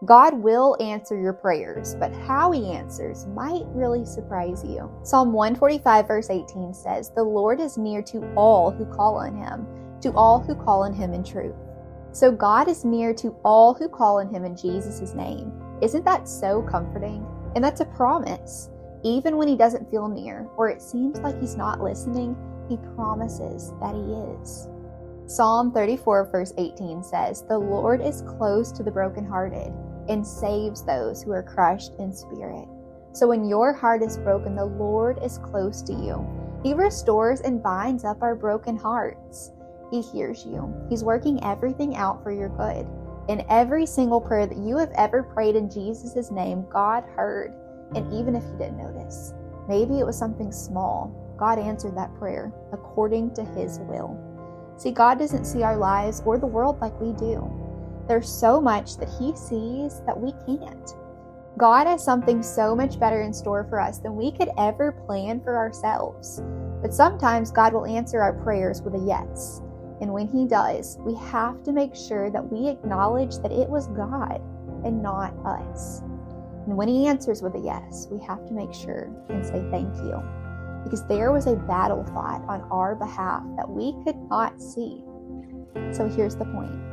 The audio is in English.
God will answer your prayers, but how he answers might really surprise you. Psalm 145 verse 18 says, "The Lord is near to all who call on him, to all who call on him in truth." So God is near to all who call on him in Jesus' name. Isn't that so comforting? And that's a promise. Even when he doesn't feel near, or it seems like he's not listening, he promises that he is. Psalm 34 verse 18 says, "The Lord is close to the brokenhearted and saves those who are crushed in spirit." So when your heart is broken, the Lord is close to you. He restores and binds up our broken hearts. He hears you. He's working everything out for your good. In every single prayer that you have ever prayed in Jesus' name, God heard. And even if you didn't notice, maybe it was something small, God answered that prayer according to his will. See, God doesn't see our lives or the world like we do. There's so much that he sees that we can't. God has something so much better in store for us than we could ever plan for ourselves. But sometimes God will answer our prayers with a yes. And when he does, we have to make sure that we acknowledge that it was God and not us. And when he answers with a yes, we have to make sure and say thank you. Because there was a battle fought on our behalf that we could not see. So here's the point.